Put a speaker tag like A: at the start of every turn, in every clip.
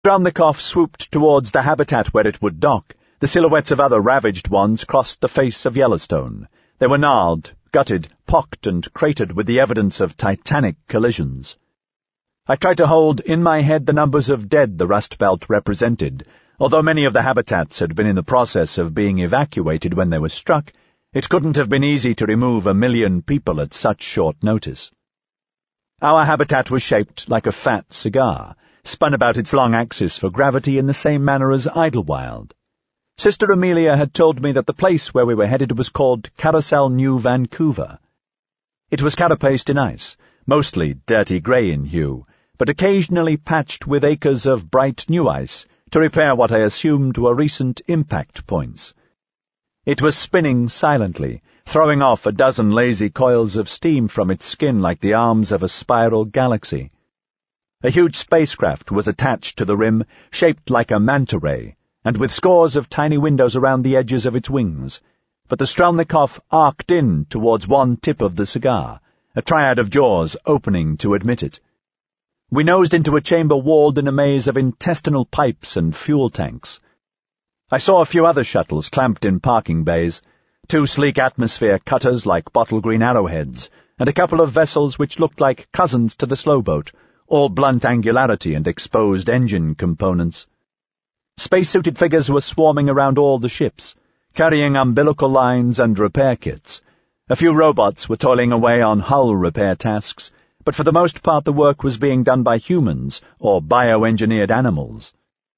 A: Strelnikov swooped towards the habitat where it would dock. The silhouettes of other ravaged ones crossed the face of Yellowstone. They were gnarled, gutted, pocked, and cratered with the evidence of titanic collisions. I tried to hold in my head the numbers of dead the Rust Belt represented. Although many of the habitats had been in the process of being evacuated when they were struck, it couldn't have been easy to remove 1 million people at such short notice. Our habitat was shaped like a fat cigar, spun about its long axis for gravity in the same manner as Idlewild. Sister Amelia had told me that the place where we were headed was called Carousel New Vancouver. It was carapaced in ice, mostly dirty grey in hue, but occasionally patched with acres of bright new ice to repair what I assumed were recent impact points. It was spinning silently, throwing off a dozen lazy coils of steam from its skin like the arms of a spiral galaxy. A huge spacecraft was attached to the rim, shaped like a manta ray, and with scores of tiny windows around the edges of its wings, but the Strelnikov arced in towards one tip of the cigar, a triad of jaws opening to admit it. We nosed into a chamber walled in a maze of intestinal pipes and fuel tanks. I saw a few other shuttles clamped in parking bays, 2 sleek atmosphere cutters like bottle-green arrowheads, and a couple of vessels which looked like cousins to the slowboat, all blunt angularity and exposed engine components. Space-suited figures were swarming around all the ships, carrying umbilical lines and repair kits. A few robots were toiling away on hull repair tasks, but for the most part the work was being done by humans or bioengineered animals.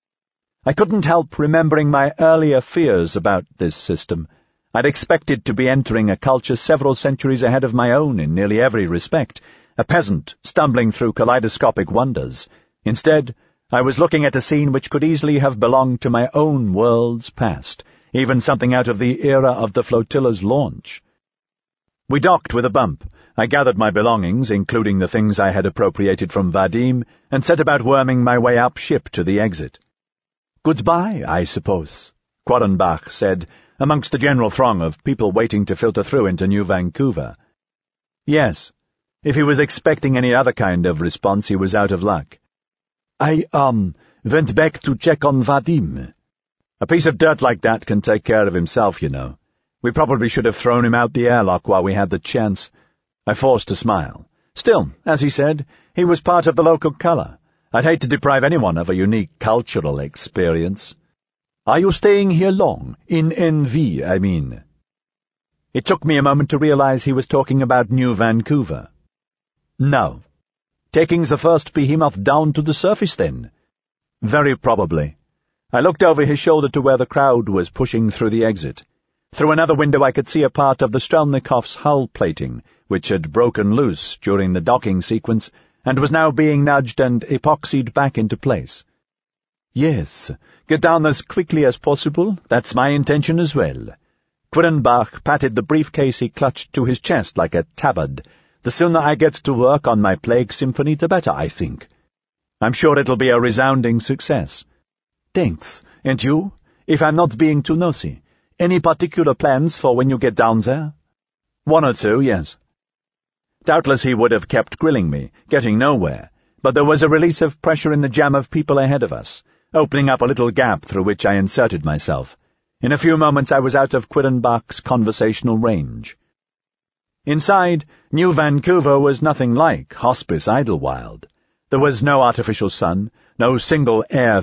A: I couldn't help remembering my earlier fears about this system. I'd expected to be entering a culture several centuries ahead of my own in nearly every respect, a peasant stumbling through kaleidoscopic wonders. Instead, I was looking at a scene which could easily have belonged to my own world's past, even something out of the era of the flotilla's launch. We docked with a bump. I gathered my belongings, including the things I had appropriated from Vadim, and set about worming my way up ship to the exit. "Goodbye, I suppose," Quarrenbach said, amongst the general throng of people waiting to filter through into New Vancouver. Yes. If he was expecting any other kind of response, he was out of luck. "I, went back to check on Vadim." A piece of dirt like that can take care of himself, you know. We probably should have thrown him out the airlock while we had the chance. I forced a smile. Still, as he said, he was part of the local color. I'd hate to deprive anyone of a unique cultural experience. "Are you staying here long? In NV, I mean." It took me a moment to realize he was talking about New Vancouver. "No. Taking the first behemoth down to the surface, then?" "Very probably." I looked over his shoulder to where the crowd was pushing through the exit. Through another window I could see a part of the Strelnikov's hull plating, which had broken loose during the docking sequence and was now being nudged and epoxied back into place. "Yes, get down as quickly as possible. That's my intention as well." Quarrenbach patted the briefcase he clutched to his chest like a tabard. "The sooner I get to work on my Plague Symphony, the better, I think. I'm sure it'll be a resounding success." "Thanks. And you? If I'm not being too nosy, any particular plans for when you get down there?" "1 or 2, yes." Doubtless he would have kept grilling me, getting nowhere, but there was a release of pressure in the jam of people ahead of us, opening up a little gap through which I inserted myself. In a few moments I was out of Quarrenbach's conversational range. Inside, New Vancouver was nothing like Hospice Idlewild. There was no artificial sun, no single air